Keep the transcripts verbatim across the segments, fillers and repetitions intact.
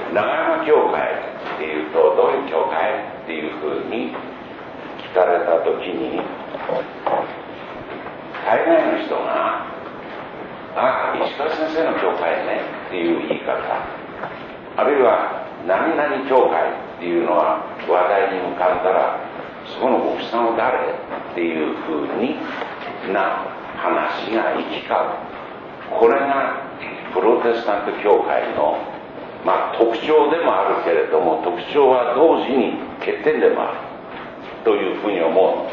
長山教会っていうとどういう教会っていうふうに聞かれた時に、大概の人が「ああ石川先生の教会ね」っていう言い方、あるいは「何々教会」っていうのは話題に浮かんだら、そこの牧師さんは誰っていうふうにな話が行き交う。これがプロテスタント教会の、まあ、特徴でもあるけれども、特徴は同時に欠点でもあるというふうに思うんです。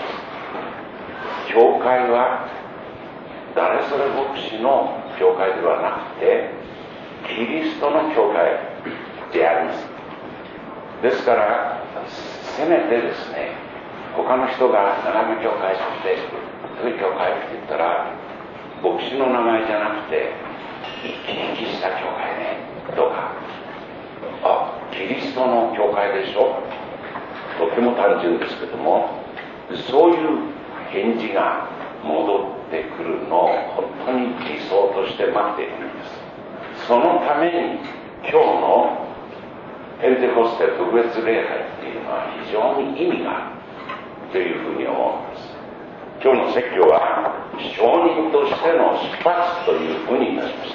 教会は誰それ牧師の教会ではなくて、キリストの教会であります。ですからせめてですね、他の人が長山教会ってどういう教会って言ったら、牧師の名前じゃなくて生き生きした教会ねとか、あ、キリストの教会でしょ、とても単純ですけども、そういう返事が戻ってくるのを本当に理想として待っているんです。そのために今日のペンテコステ特別礼拝っていうのは非常に意味があるというふうに思うんです。今日の説教は証人としての出発というふうにいたしました。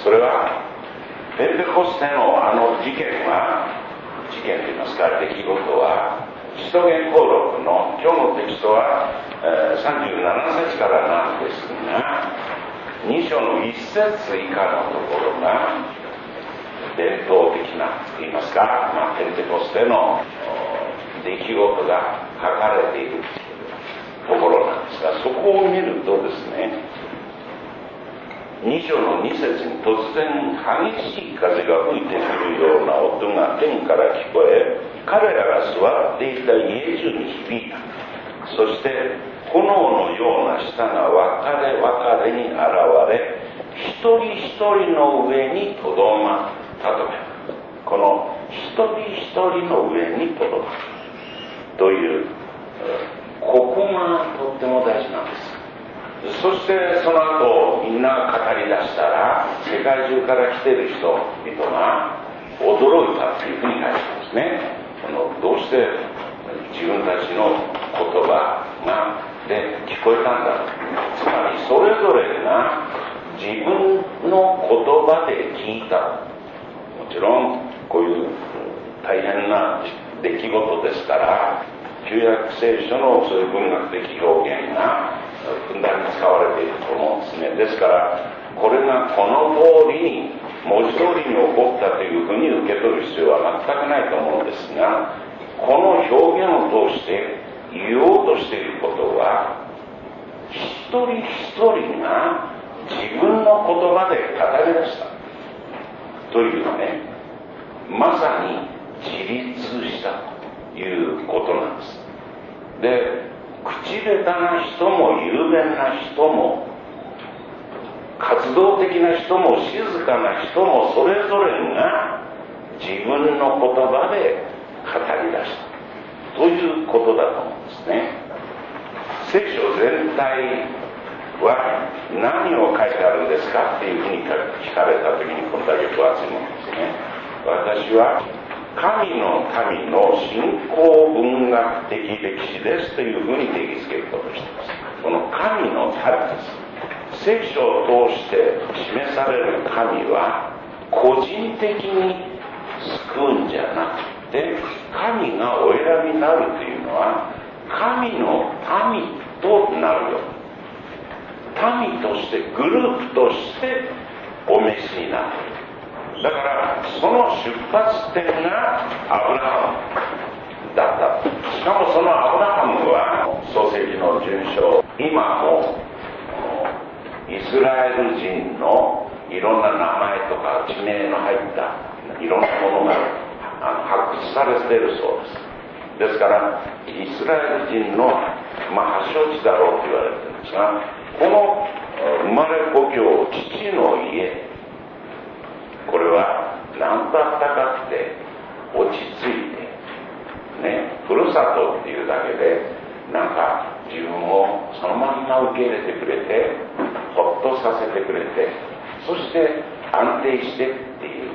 それはペンテコステのあの事件は、事件といいますか出来事は、使徒言行録の今日のテキストは、えー、さんじゅうなな節からなんですが、に章のいち節以下のところが伝統的なといいますか、まあ、ペンテコステの出来事が書かれているところなんですが、そこを見るとですね、に章のに節に突然激しい風が吹いてくるような音が天から聞こえ、彼らが座っていた家中に響いた。そして炎のような舌が分かれ分かれに現れ、一人一人の上にとどまったと。この一人一人の上にとどまるという、ここがとっても大事なんです。そしてその後みんなが語り出したら、世界中から来てる人々が驚いたというふうに書いてますね。あのどうして自分たちの言葉がで聞こえたんだろう。つまりそれぞれが自分の言葉で聞いた。もちろんこういう大変な出来事ですから、旧約聖書のそういう文学的表現がふんだんに使われていると思うんですね。ですからこれがこの通りに文字通りに起こったというふうに受け取る必要は全くないと思うんですが、この表現を通して言おうとしていることは、一人一人が自分の言葉で語り出したというね、まさに自立したということなんです。で、口下手な人も雄弁な人も活動的な人も静かな人も、それぞれが自分の言葉で語り出したということだと思うんですね。聖書全体は何を書いてあるんですかっていうふうに聞かれた時に、こんだけ分厚いものですね。私は神の民の信仰文学的歴史ですというふうに定義づけることをしています。この神の民です。聖書を通して示される神は個人的に救うんじゃなくて、神がお選びになるというのは神の民となるよ。民として、グループとしてお召しになる。だからその出発点がアブラハムだった。しかもそのアブラハムは創世記のじゅう章、今もイスラエル人のいろんな名前とか地名の入ったいろんなものが発掘されているそうです。ですからイスラエル人の、まあ、発祥地だろうと言われているんですが、この生まれ故郷、父の家、これは何だったかって落ち着いてね、ふるさとっていうだけでなんか自分をそのまんま受け入れてくれて、ほっとさせてくれて、そして安定してっていう、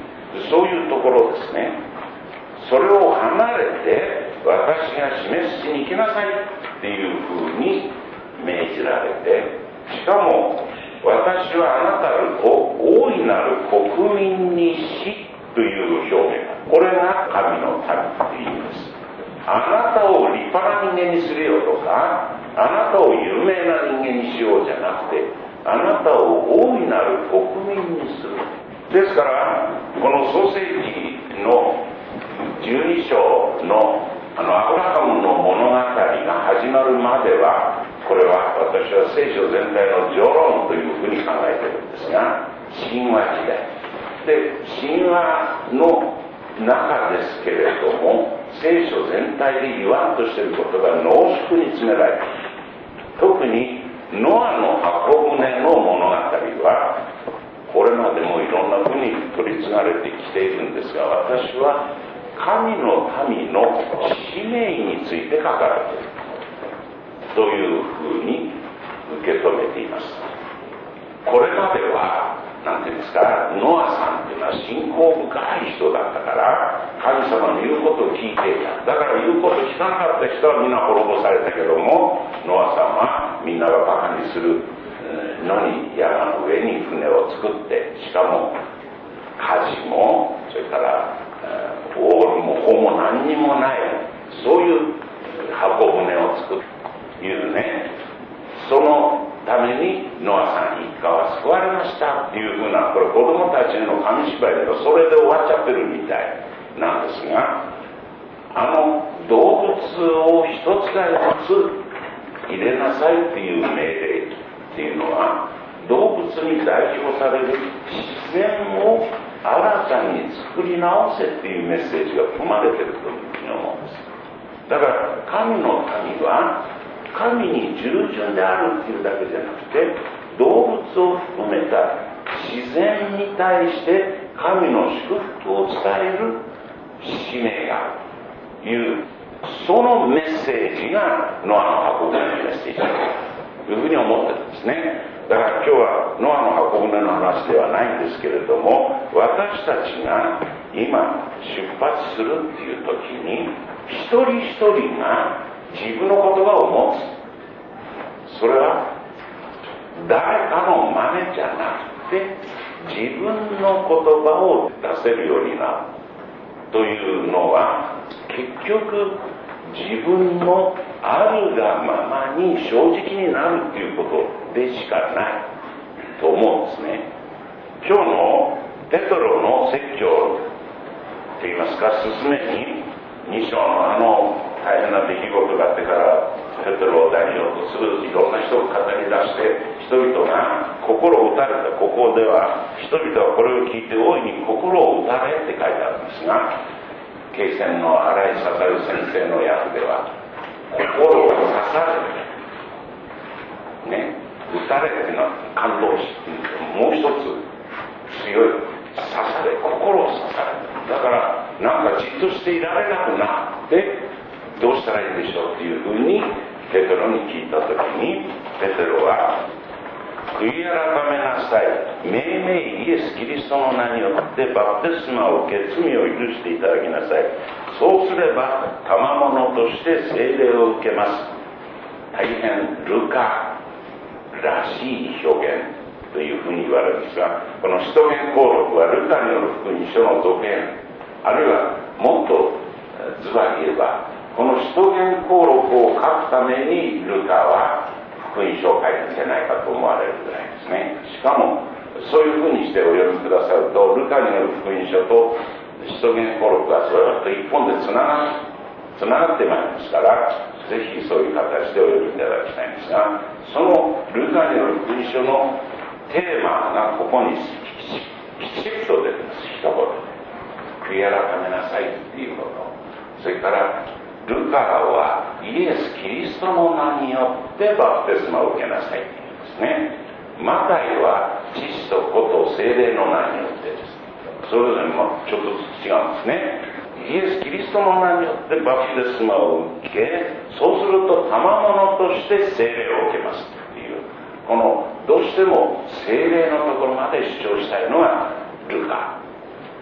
そういうところですね。それを離れて私が示しに行きなさいっていうふうに命じられて、しかも私はあなたを大いなる国民にしという表現、これが神の民っていう意味です。あなたを立派な人間にするよとか、あなたを有名な人間にしようじゃなくて、あなたを大いなる国民にする。ですからこの創世記のじゅうに章のあのアブラハムの物語が始まるまでは、これは私は聖書全体の序論というふうに考えているんですが、神話時代で、神話の中ですけれども、聖書全体で言わんとしていることが濃縮に詰められている。特にノアの箱舟の物語はこれまでもいろんなふうに取り継がれてきているんですが、私は神の民の使命について書かれているというふうに受け止めています。これまではなんていうんですか、ノアさんっていうのは信仰深い人だったから神様の言うことを聞いていた。だから言うこと聞かなかった人はみんな滅ぼされたけども、ノアさんはみんながバカにするのに山の上に船を作って、しかも舵もそれからオールも帆も何にもない、そういう箱舟を作るというね、そのためにノアさん一家は救われましたっていうふうな、これ子供たちへの紙芝居だとそれで終わっちゃってるみたいなんですが、あの動物を一つがずつ入れなさいっていう命令っていうのは、動物に代表される自然を新たに作り直せっていうメッセージが含まれているというふうに思うんです。だから神の民は神に従順であるっていうだけじゃなくて、動物を含めた自然に対して神の祝福を伝える使命があるという、そのメッセージがノアの箱舟のメッセージだというふうに思ってるんですね。だから今日はノアの箱舟の話ではないんですけれども、私たちが今出発するっていう時に、一人一人が自分の言葉を持つ。それは誰かの真似じゃなくて自分の言葉を出せるようになるというのは、結局自分のあるがままに正直になるということでしかないと思うんですね。今日のペトロの説教といいますか、進めにに章のあの大変な出来事があってからペトロを代表とするいろんな人を語り出して、人々が心を打たれた。ここでは人々はこれを聞いて大いに心を打たれって書いてあるんですが、慶泉の新井悟先生の訳では心を刺されね、打たれっていうのは感動し、もう一つ強い刺され、心を刺され。だからなんかじっとしていられなくなってどうしたらいいでしょうっていうふうにペテロに聞いた時に、ペテロは悔い改めなさい、命名イエス・キリストの名によってバプテスマを受け罪を許していただきなさい。そうすれば賜物として聖霊を受けます。大変ルカらしい表現というふうに言われるんですが、この使徒言行録はルカによる福音書の続編、あるいはもっとズバリ言えばこの使徒言行録を書くためにルカは福音書を書いてんじゃないかと思われるぐらいですね。しかもそういうふうにしてお読みくださると、ルカによる福音書と使徒言行録がそれと一本でつながつながってまいりますから、ぜひそういう形でお読みいただきたいんですが、そのルカによる福音書のテーマがここにきちっと出てます。一言で悔い改めなさいっていうこと。それからルカはイエス・キリストの名によってバプテスマを受けなさいって言うんですね。マタイは父と子と聖霊の名によってです。それぞれもちょっとずつ違うんですね。イエス・キリストの名によってバプテスマを受け、そうすると賜物として聖霊を受けますっていう、このどうしても聖霊のところまで主張したいのがルカ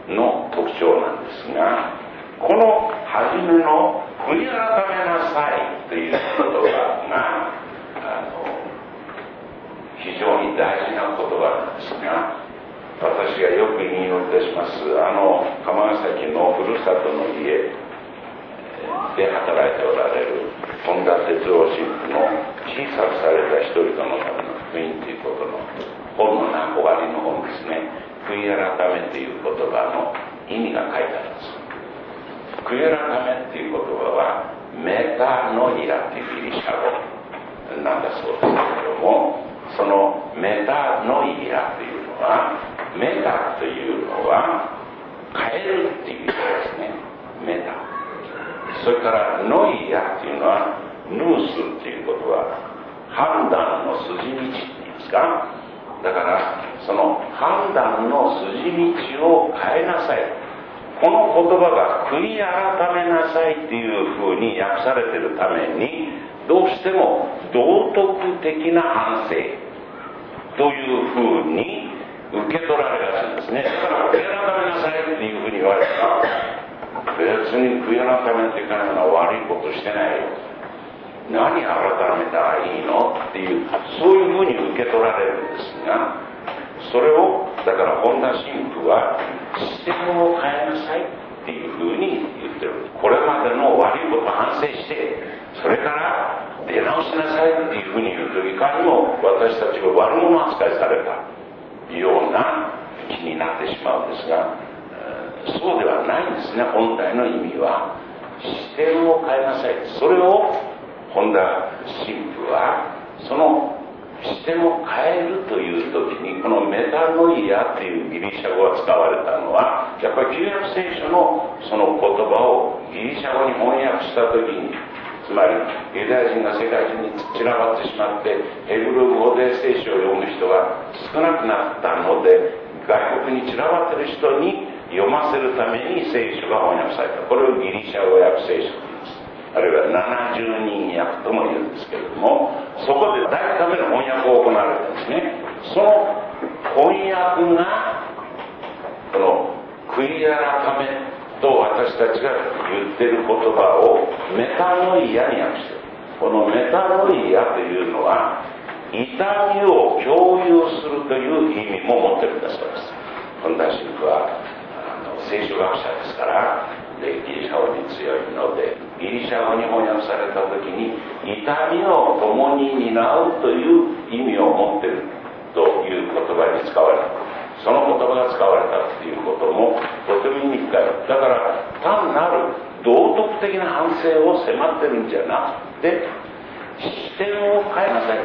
の特徴なんですが、この初めの悔い改めなさいという言葉があの非常に大事な言葉なんですが、私がよく引用いたしますあの釜ヶ崎のふるさとの家で働いておられる本田哲郎神父の小さくされた人々のための福音ということの本の中終わりの本ですね。悔い改めという言葉の意味が書いてあります。悔い改めという言葉はメタノイアというギリシャ語なんだそうですけれども、そのメタノイアというのは、メタというのは変えるっていう意味ですね。メタ。それからノイアというのはヌースということは判断の筋道っていうんですか。だからその判断の筋道を変えなさい。この言葉が悔い改めなさいっていうふうに訳されているために、どうしても道徳的な反省というふうに受け取られがちなんですね。だから悔い改めなさいっていうふうに言われたら、別に悔い改めていかないのは悪いことしてないよ、何改めたらいいのっていう、そういうふうに受け取られるんですが、それをだから本田神父は視点を変えなさいっていうふうに言ってる。これまでの悪いことを反省して、それから出直しなさいっていうふうに言うと、いかにも私たちが悪者扱いされたような気になってしまうんですが、そうではないんですね。本来の意味は視点を変えなさい。それを本田神父はその視点を変えるという時に、このメタノイアというギリシャ語が使われたのは、やっぱり旧約聖書のその言葉をギリシャ語に翻訳した時に、つまりユダヤ人が世界中に散らばってしまって、ヘブル語で聖書を読む人が少なくなったので、外国に散らばっている人に読ませるために聖書が翻訳された。これをギリシャ語訳聖書と言います。あるいはななじゅうにん訳とも言うんですけれども、そこで第一ための翻訳を行われるんですね。その翻訳がこの悔い改めと私たちが言っている言葉をメタノイアに訳している。このメタノイアというのは痛みを共有するという意味も持っているんだそうです。本田神父はあの聖書学者ですから、でギリシャ語に強いので、ギリシャ語に翻訳された時に痛みを共に担うという意味を持っているという言葉に使われた。その言葉が使われたということもとても意味深い。だから単なる道徳的な反省を迫ってるんじゃなくて、視点を変えなさい。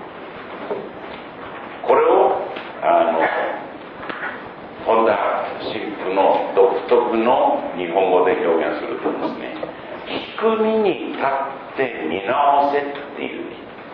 これをあの本田神父の独特の日本語で表現するとですね、低みに立って見直せっていう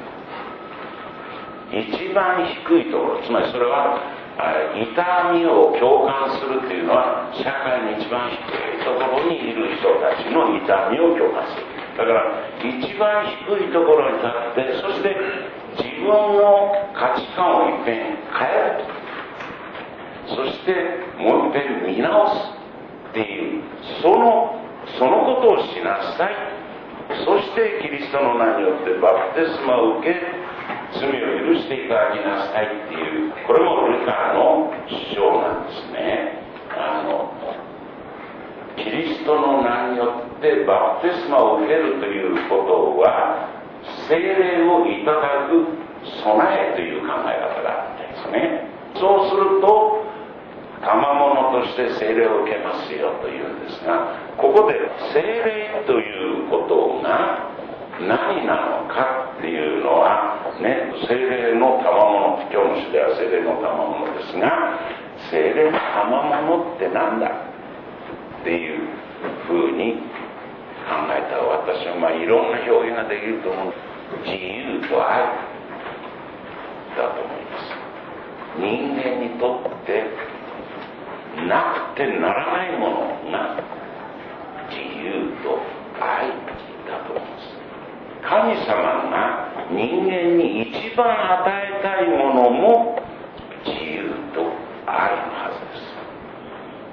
一番低いところ、つまりそれは痛みを共感するっていうのは社会の一番低いところにいる人たちの痛みを共感する。だから一番低いところに立って、そして自分の価値観を一遍変える、そしてもう一遍見直すっていう、そのそのことをしなさい。そしてキリストの名によってバプテスマを受け、罪を許していただきなさいっていう、これもルカの主張なんですね。あのキリストの名によってバプテスマを受けるということは、聖霊をいただく備えという考え方があってですね、そうすると賜物として聖霊を受けますよというんですが、ここで聖霊ということが何なのかっていうのはね、聖霊の賜物、今日の主では聖霊の賜物ですが、聖霊の賜物って何だっていうふうに考えたら、私はまあいろんな表現ができると思う。自由と愛だと思います。人間にとってなくてならないものが自由と愛だと思います。神様が人間に一番与えたいものも自由と愛のはずです。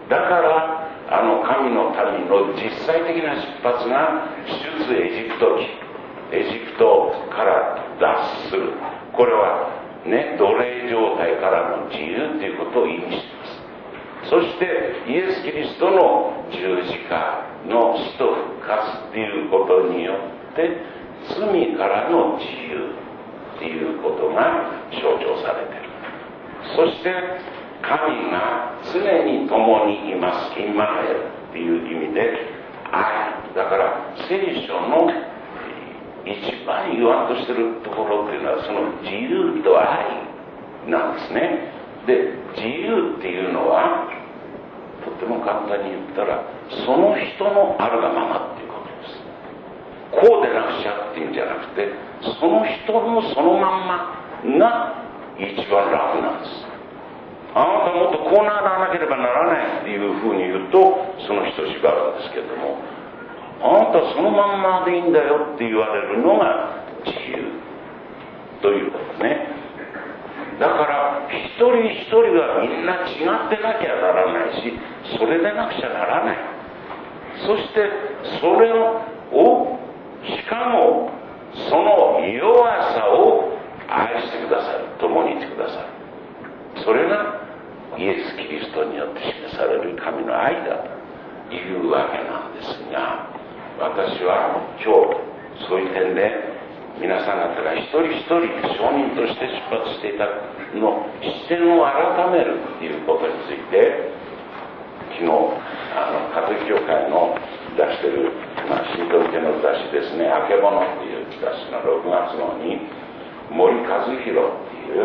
だからあの神の民の実際的な出発が出エジプト記、エジプトから脱する、これはね、奴隷状態からの自由ということを意味しています。そしてイエス・キリストの十字架の死と復活ということによって罪からの自由ということが象徴されている。そして神が常に共にいます、イマヌエルという意味で愛だから、聖書の一番言わんとしているところというのはその自由と愛なんですね。で、自由っていうのはとっても簡単に言ったらその人のあるがままっていうことです。こうでなくちゃっていうんじゃなくて、その人のそのまんまが一番楽なんです。あなたもっとこうならなければならないっていうふうに言うとその人縛るんですけれども、あなたそのまんまでいいんだよって言われるのが自由ということね。だから一人一人がみんな違ってなきゃならないし、それでなくちゃならない。そしてそれをしかもその弱さを愛してくださる、共にいてくださる。それがイエス・キリストによって示される神の愛だというわけなんですが、私は今日そういう点で皆さん方が一人一人証人として出発していたの視点を改めるということについて、昨日あのカトリック教会の出してる、まあ、信徒向けの雑誌ですね、あけぼのっていう雑誌のろくがつ号に森和弘っていう、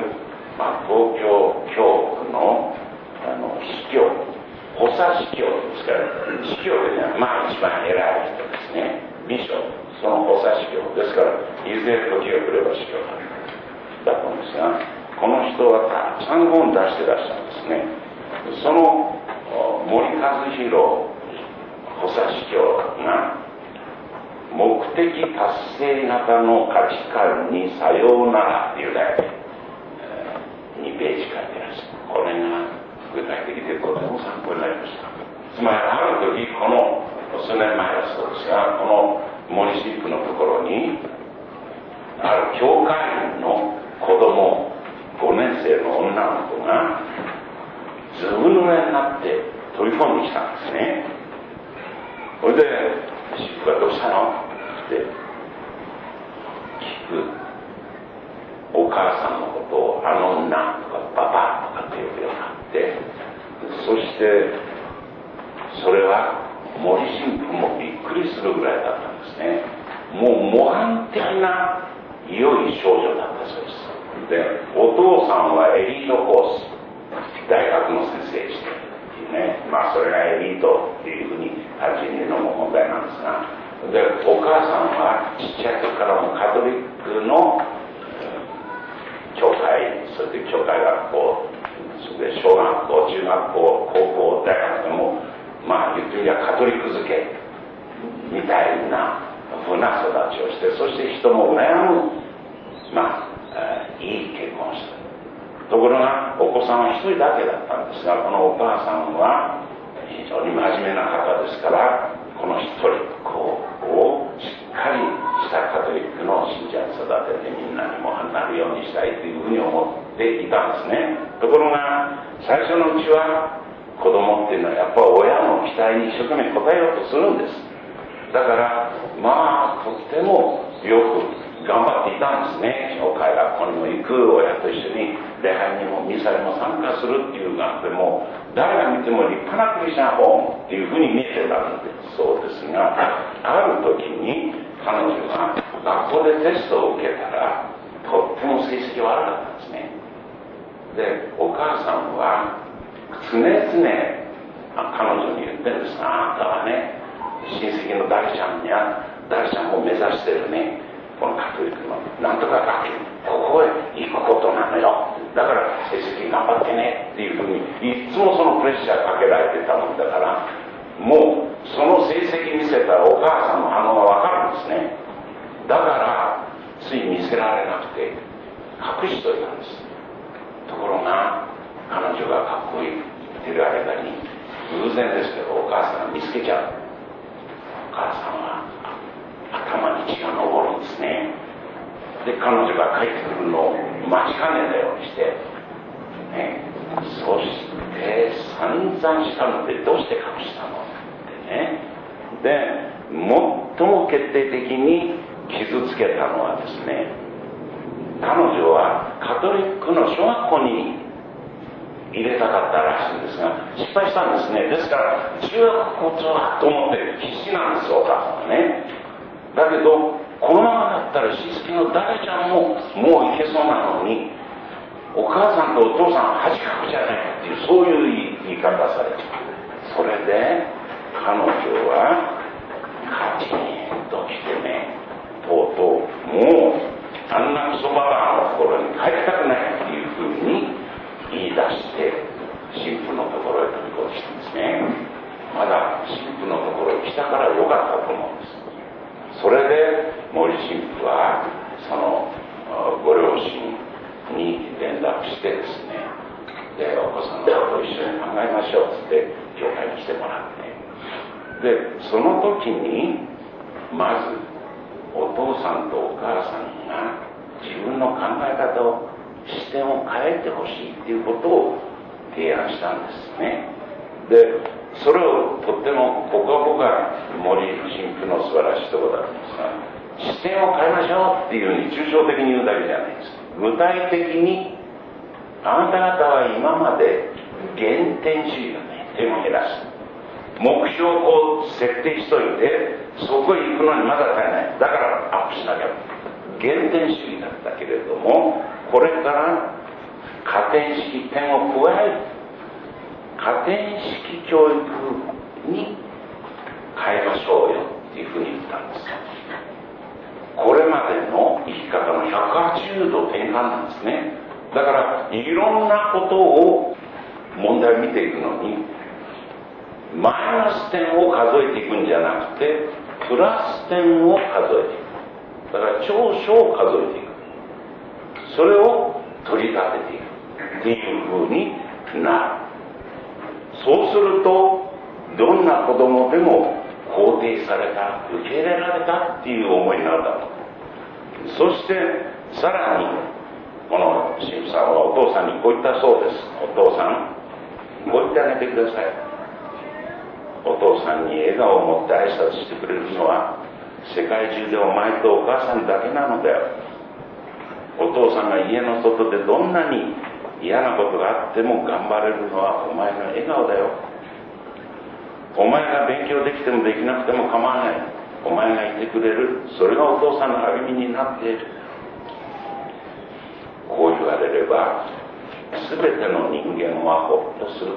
まあ、東京教区のあの司教、補佐司教ですから、司教でね、まあ一番偉い人ですね、ビショップ、その補佐司教ですから、いずれ時が来れば司教だと思うんですが、この人はたくさん本出してらっしゃるんですね。その森和弘補佐司教が目的達成型の価値観にさようならっていうね、にページ書いてらっしゃる。これが具体的でとても参考になりました。つまりある時、この数年前だそうですが、この森シップのところにある教会員の子供ごねん生の女の子がずぶ濡れになって飛び込んできたんですね。それでシップがどうしたのって聞く。お母さんのことをあの女とかパパとかって呼ぶようになって、そしてそれは森神父もびっくりするぐらいだったんですね。もう模範的な良い少女だったそうです。で、お父さんはエリートコース、大学の先生してるっていうね、まあそれがエリートっていうふうに単純にのも問題なんですが、でお母さんはちっちゃい時からもカトリックの教会、それで教会学校、それで小学校、中学校、高校、大学でも、まあ言ってみればカトリック付けみたいなふうな育ちをして、そして人も羨む、まあ、いい結婚をした。ところがお子さんは一人だけだったんですが、このお母さんは非常に真面目な方ですから、この一人っ子をしっかりしたカトリックの信者に育ててみんなにもなるようにしたいというふうに思っていたんですね。ところが最初のうちは子供っていうのはやっぱ親の期待に一生懸命応えようとするんです。だからまあとってもよく頑張っていたんですね。教会学校にも行く、親と一緒に礼拝にもミサにも参加するっていうがあっても、誰が見ても立派なクリスチャンホームっていうふうに見えてたんですそうですが、ある時に彼女が学校でテストを受けたらとっても成績悪かったんですね。で、お母さんは常々彼女に言ってるんですが、あなたはね、親戚の誰ちゃんや誰ちゃんも目指してるね、このカトリックのなんとか学級、ここへ行くことなのよ。だから成績頑張ってねっていうふうにいつもそのプレッシャーかけられてたもんだから、もうその成績見せたらお母さんの反応がわかるんですね。だからつい見せられなくて隠しといたんです。ところが彼女が学校へ行ってる間に偶然ですけどお母さんが見つけちゃう。お母さんは頭に血が上るんですね。で彼女が帰ってくるのを待ちかねたようにして、ね、そして散々したのでどうして隠したのってね。で最も決定的に傷つけたのはですね、彼女はカトリックの小学校に入れたかったらしいんですが失敗したんですね。ですから中学校はと思って必死なんですお母さんはね。だけどこのままだったら親戚の誰ちゃんももういけそうなのに、お母さんとお父さんは恥かくじゃないっていう、そういう言い方されて、それで彼女はカチンときてね、とうとうもうあんなクソババアのところに帰りたくないっていうふうに言い出して神父のところへ飛び込んできたんですね。まだ神父のところへ来たからよかったと思うんです。それで森神父はそのご両親に連絡してですね、でお子さんと一緒に考えましょうって教会に来てもらって、でその時にまずお父さんとお母さんが自分の考え方を視点を変えてほしいっていうことを提案したんですね。でそれをとってもここは僕は森神父の素晴らしいところだったんですが、視点を変えましょうっていうふうに抽象的に言うだけじゃないです。具体的にあなた方は今まで原点主義がね手を減らす目標をこう設定しといて、そこへ行くのにまだ足りない、だからアップしなきゃ、原点主義だったけれども、これから加点式点を加える加点式教育に変えましょうよっていうふうに言ったんです。これまでの生き方のひゃくはちじゅうど転換なんですね。だからいろんなことを問題を見ていくのにマイナス点を数えていくんじゃなくてプラス点を数えていく。だから長所を数えていく、それを取り立てていくっていうふうになる。そうするとどんな子供でも肯定された、受け入れられたっていう思いになるだろう。そしてさらにこの神父さんはお父さんにこう言ったそうです。お父さん、こう言ってあげてください。お父さんに笑顔を持って挨拶してくれるのは世界中でお前とお母さんだけなのだよ。お父さんが家の外でどんなに嫌なことがあっても頑張れるのはお前の笑顔だよ。お前が勉強できてもできなくても構わない。お前がいてくれる、それがお父さんの励みになっている。こう言われれば全ての人間はほっとする。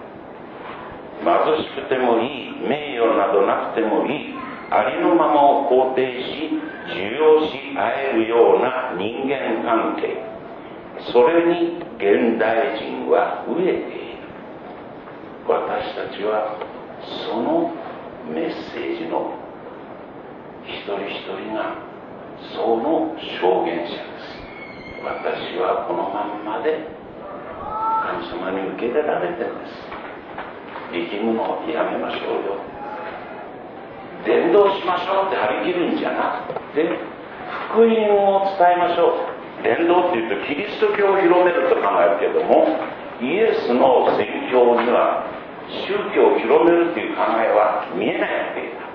貧しくてもいい、名誉などなくてもいい、ありのままを肯定し受容し合えるような人間関係、それに現代人は飢えている。私たちはそのメッセージの一人一人がその証言者です。私はこのまんまで神様に受け入れられてるんです。力むのをやめましょうよ。伝道しましょうって張り切るんじゃなくて福音を伝えましょう。伝道っていうとキリスト教を広めると考えるけども、イエスの宣教には宗教を広めるという考えは見えないわけだ。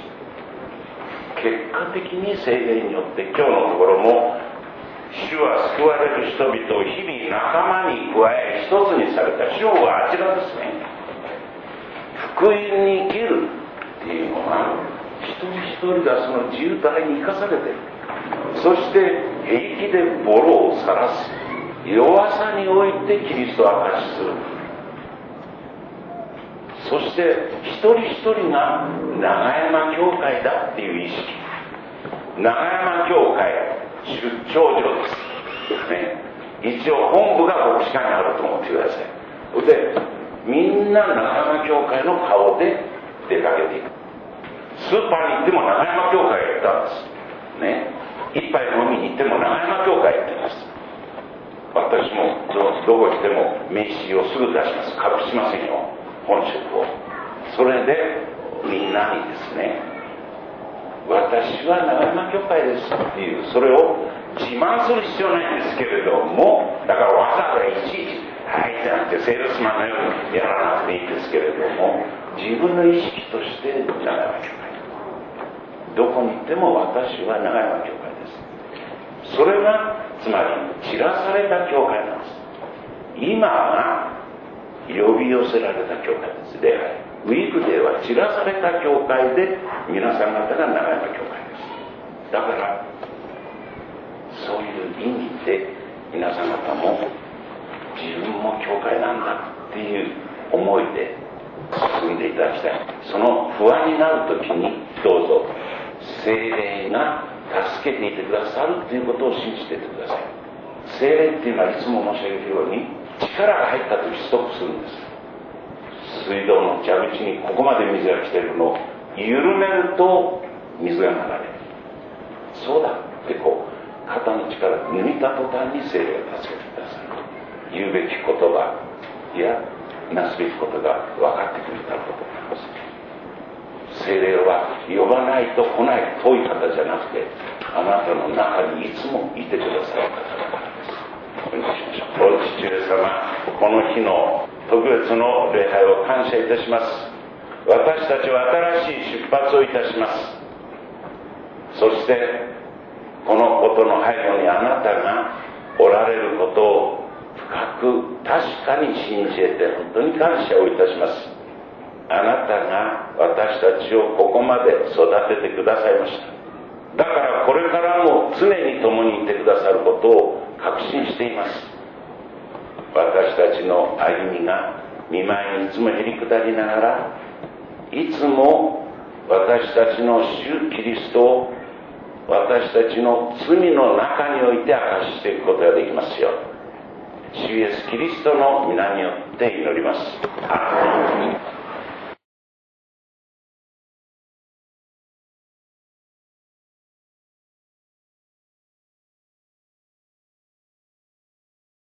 結果的に聖霊によって今日のところも主は救われる人々を日々仲間に加え一つにされた。主はあちらですね。福音に生きるっていうのは一人一人がその自由体に生かされている。そして平気でボロを晒す、弱さにおいてキリストを証しする。そして一人一人が長山教会だっていう意識。長山教会出張所です、ね、一応本部が牧師館にあると思ってください。でみんな長山教会の顔で出かけていく。スーパーに行っても長山教会へ行ったんですね。一杯飲みに行っても長山教会へ行ってます。私も ど, どこ来ても名刺をすぐ出します。隠しませんよ。 本職を。それでみんなにですね、私は長山教会ですっていう、それを自慢する必要ないんですけれども、だからわざわざいちいちはいじゃなくてセールスマンのようにやらなくていいんですけれども、自分の意識として長山教会、どこに行っても私は長山教会です。それがつまり散らされた教会なんです。今が呼び寄せられた教会です。礼拝ウィークデーは散らされた教会で、皆さん方が長山教会です。だからそういう意味で皆さん方も自分も教会なんだっていう思いで進んでいただきたい。その不安になるときにどうぞ聖霊が助けていてくださるということを信じていてください。聖霊っていうのはいつも申し上げるように、力が入ったときストップするんです。水道の蛇口にここまで水が来てるのを緩めると水が流れる。そうだってこう肩の力を抜いた途端に聖霊が助けてくださる。言うべき言葉やなすべきことが分かってくるだろうと思います。聖霊は呼ばないと来ない遠い方じゃなくて、あなたの中にいつもいてくださる方だからです。お願いしましょう。お父上様、この日の特別の礼拝を感謝いたします。私たちは新しい出発をいたします。そしてこのことの背後にあなたがおられることを深く確かに信じて本当に感謝をいたします。あなたが私たちをここまで育ててくださいました。だからこれからも常に共にいてくださることを確信しています。私たちの歩みが見舞いにいつもへり下りながら、いつも私たちの主キリストを私たちの罪の中において明かしていくことができますよう、主イエスキリストの皆によって祈ります。アーメン。